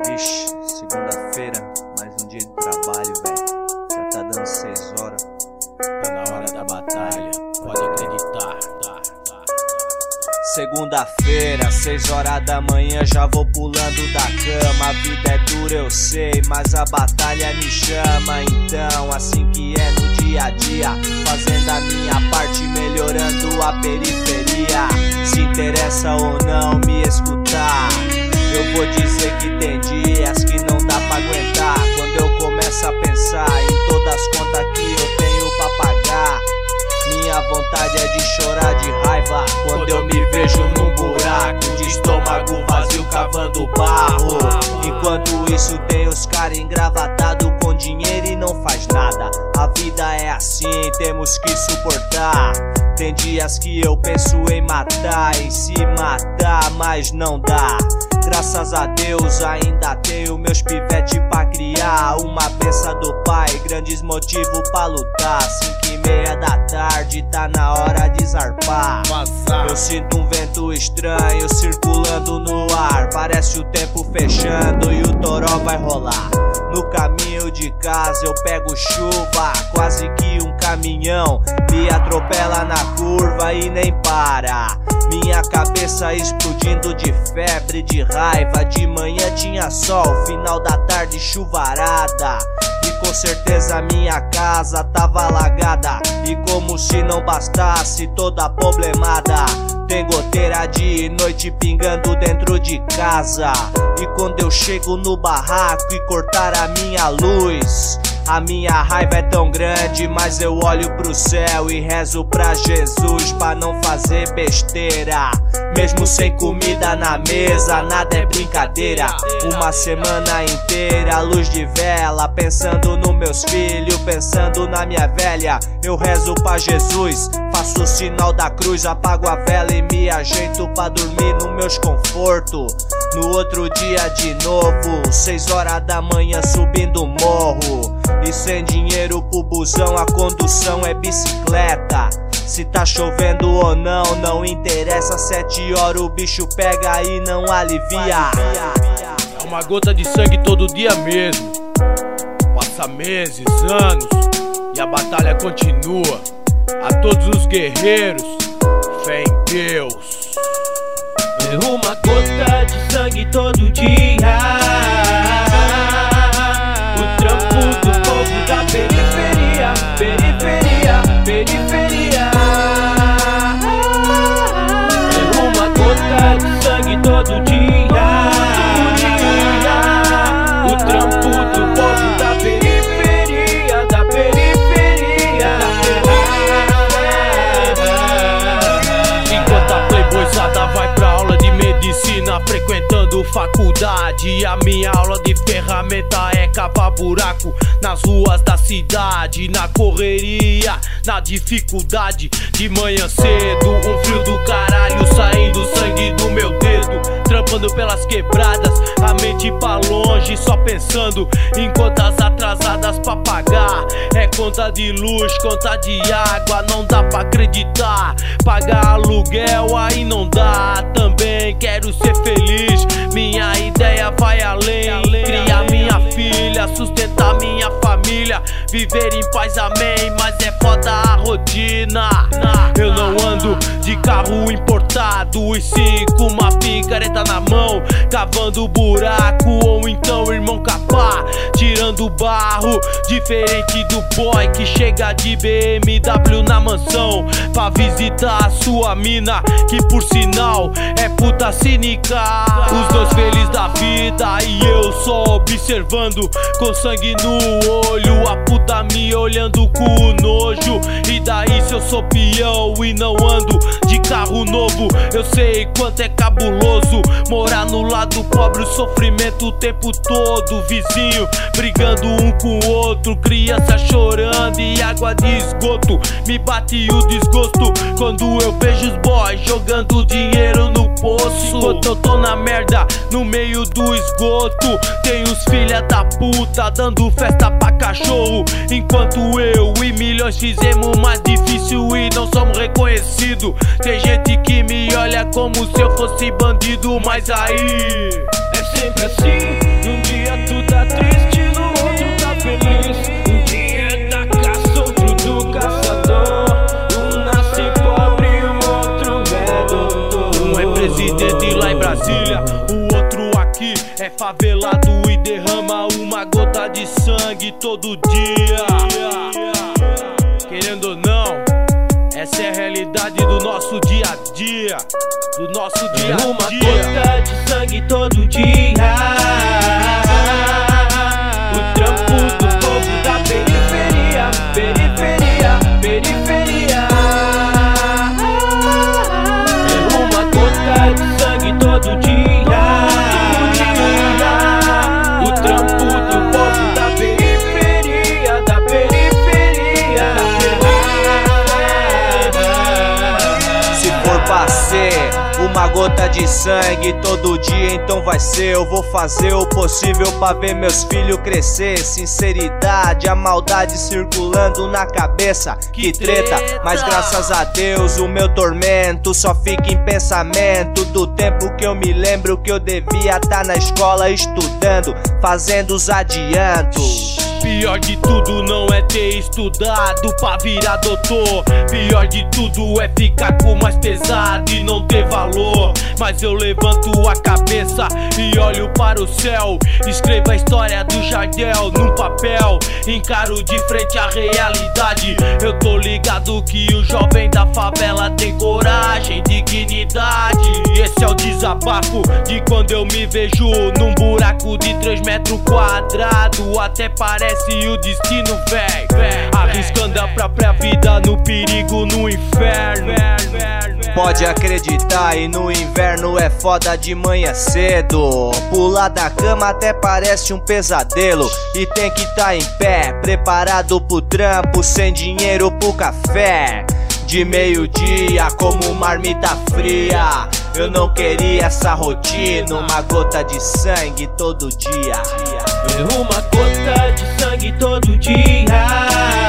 Vixe, segunda-feira, mais um dia de trabalho, velho. Já tá dando 6 horas. Tá na hora da batalha, pode acreditar. Segunda-feira, 6 horas da manhã, já vou pulando da cama. A vida é dura, eu sei, mas a batalha me chama. Então, assim que é no dia a dia, fazendo a minha parte, melhorando a periferia. Se interessa ou não me escutar, eu vou dizer que tem dias que não dá pra aguentar. Quando eu começo a pensar em todas as contas que eu tenho pra pagar, minha vontade é de chorar de raiva quando eu me vejo num buraco de estômago vazio cavando barro. Enquanto isso tem os caras engravatados com dinheiro e não faz nada. A vida é assim, temos que suportar. Tem dias que eu penso em matar, em se matar, mas não dá. Graças a Deus ainda tenho meus pivete pra criar. Uma benção do pai, grandes motivos pra lutar. 5:30 da tarde, tá na hora de zarpar. Eu sinto um vento estranho circulando no ar. Parece o tempo fechando e o toró vai rolar. No caminho de casa eu pego chuva, quase que um caminhão me atropela na curva e nem para. Minha cabeça explodindo de febre, de raiva. De manhã tinha sol, final da tarde chuvarada. E com certeza minha casa tava alagada. E como se não bastasse toda problemada, tem goteira de noite pingando dentro de casa. E quando eu chego no barraco e cortar a minha luz, a minha raiva é tão grande, mas eu olho pro céu e rezo pra Jesus pra não fazer besteira. Mesmo sem comida na mesa, nada é brincadeira. Uma semana inteira, luz de vela, pensando nos meus filhos, pensando na minha velha. Eu rezo pra Jesus, faço o sinal da cruz, apago a vela e me ajeito pra dormir no meus conforto. No outro dia de novo, 6 horas da manhã subindo o morro. E sem dinheiro pro busão, a condução é bicicleta. Se tá chovendo ou não, não interessa. 7 horas o bicho pega e não alivia. É uma gota de sangue todo dia mesmo. Passa meses, anos e a batalha continua. A todos os guerreiros, fé em Deus. É uma gota de sangue todo dia. O trampo do povo da periferia, periferia, periferia. É uma gota de sangue todo dia. O trampo do povo da periferia, da periferia, da periferia. Enquanto a playboyzada vai pra aula de medicina, frequentando faculdade, a minha aula de ferramenta é cavar buraco nas ruas da cidade, na correria, na dificuldade. De manhã cedo, um frio do caralho saindo sangue do meu dedo, trampando pelas quebradas, a mente pra longe, só pensando em contas atrasadas pra pagar. É conta de luz, conta de água, não dá pra acreditar. Pagar aluguel aí não dá, também quero ser feliz. Minha ideia vai além, criar minha filha, sustentar minha família, viver em paz, amém. Mas é foda a rotina. Eu não ando de carro importado, e sim com uma picareta na mão, cavando buraco, ou então irmão capá, tirando barro. Diferente do boy que chega de BMW na mansão pra visitar a sua mina, que por sinal é puta cínica. Os dois felizes da vida e eu só observando, com sangue no olho, a puta me olhando com nojo. E daí se eu sou peão e não ando de carro novo, eu sei quanto é cabuloso morar no lado pobre, o sofrimento o tempo todo. Vizinho brigando um com o outro, criança chorando e água de esgoto. Me bate o desgosto quando eu vejo os boys jogando dinheiro no poço. Enquanto eu tô na merda, no meio do esgoto, tem os filha da puta dando festa pra cachorro. Enquanto eu e milhões fizemos mais difícil e não somos reconhecidos. Tem gente que me olha como se eu fosse bandido, mas aí é sempre assim. Num dia tu tá triste, no outro tá feliz. Um dia é da caça, outro do caçador. Um nasce pobre e o outro é doutor. Um é presidente lá em Brasília, o outro aqui é favelado e derrama uma gota de sangue todo dia. Querendo ou não, essa é a realidade do nosso dia a dia. Do nosso dia a dia. Uma gota de sangue todo dia. O trampo do povo da periferia. Periferia, periferia. É uma gota de sangue todo dia. O trampo do povo da periferia. Da periferia. Se for pra ser uma gota de sangue todo dia, então vai ser. Eu vou fazer o possível pra ver meus filhos crescer. Sinceridade, a maldade circulando na cabeça. Que treta, mas graças a Deus o meu tormento só fica em pensamento do tempo que eu me lembro que eu devia tá na escola estudando, fazendo os adiantos. Pior de tudo não é ter estudado pra virar doutor. Pior de tudo é ficar com mais pesado e não ter valor. Mas eu levanto a cabeça e olho para o céu. Escrevo a história do Jardel num papel. Encaro de frente à realidade. Eu tô ligado que o jovem da favela tem coragem, dignidade. Esse é o desabafo de quando eu me vejo num buraco de 3 metros quadrados. Até parece o destino, véi, arriscando a própria vida no perigo, no inferno. Pode acreditar, e no inverno é foda de manhã cedo. Pular da cama até parece um pesadelo. E tem que tá em pé, preparado pro trampo, sem dinheiro pro café. De meio-dia como marmita fria. Eu não queria essa rotina, uma gota de sangue todo dia. Uma gota de sangue todo dia.